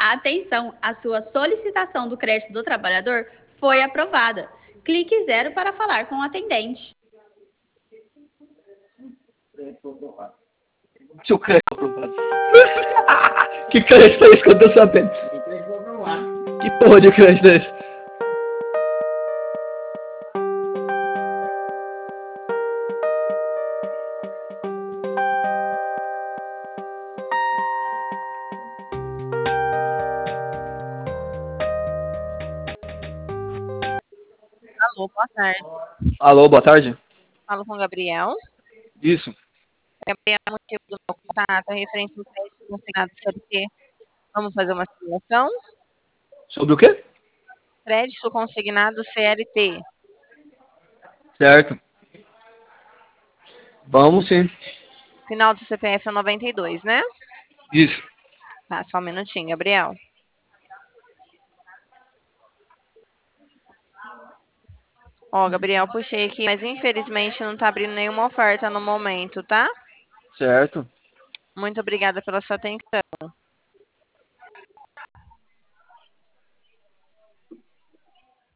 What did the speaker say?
Atenção, a sua solicitação do crédito do trabalhador foi aprovada. Clique 0 para falar com o atendente. Seu crédito aprovado. Que crédito é esse que eu tô sabendo? Que porra de crédito é esse? Alô, boa tarde. Alô, boa tarde. Falo com o Gabriel. Isso. Gabriel, o motivo do meu contato é referente ao crédito consignado CLT. Vamos fazer uma simulação? Sobre o quê? Crédito consignado CLT. Certo. Vamos sim. Final do CPF é 92, né? Isso. Tá, só um minutinho, Gabriel. Ó, Gabriel, puxei aqui, mas infelizmente não tá abrindo nenhuma oferta no momento, tá? Certo. Muito obrigada pela sua atenção.